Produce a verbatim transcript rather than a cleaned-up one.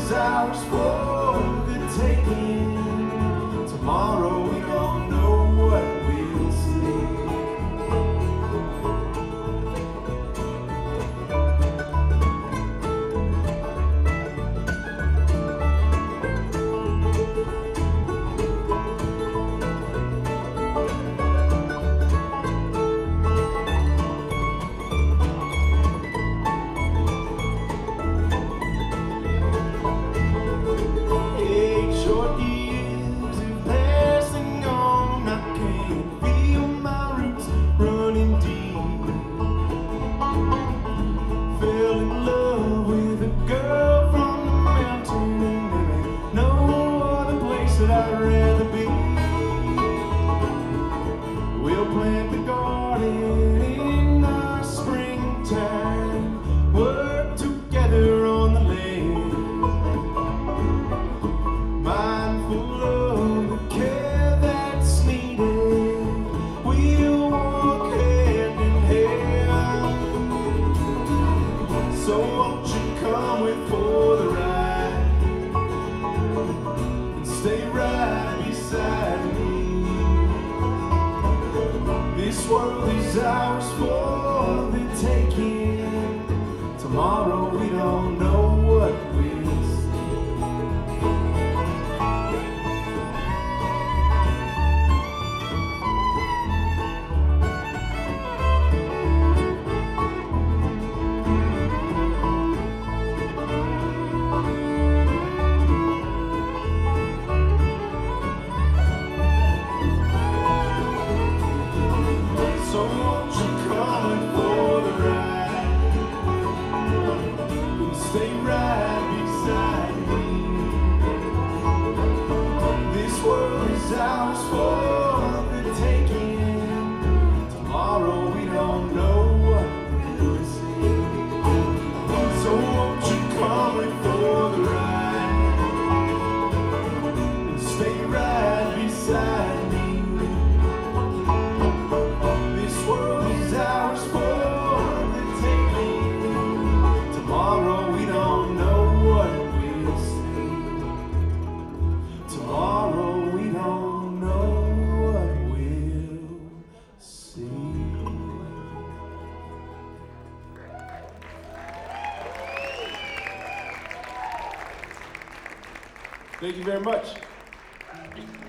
is ours for the taking. Tomorrow we don't know what we'll see. I'd rather be. We'll plant the garden in our springtime, work together on the land, mindful of the care that's needed. We'll walk hand in hand. So won't you come with for the ride? Stay right beside me. This world is ours for the taking. Tomorrow we don't know what we'll see. So won't you come for the ride and stay right beside me. This world is ours for the taking. Tomorrow we don't know what we'll see. So won't you come for the ride and stay right beside me. This world is ours for the taking. Tomorrow we don't know what we'll see. Tomorrow we don't know what we'll see. Thank you very much.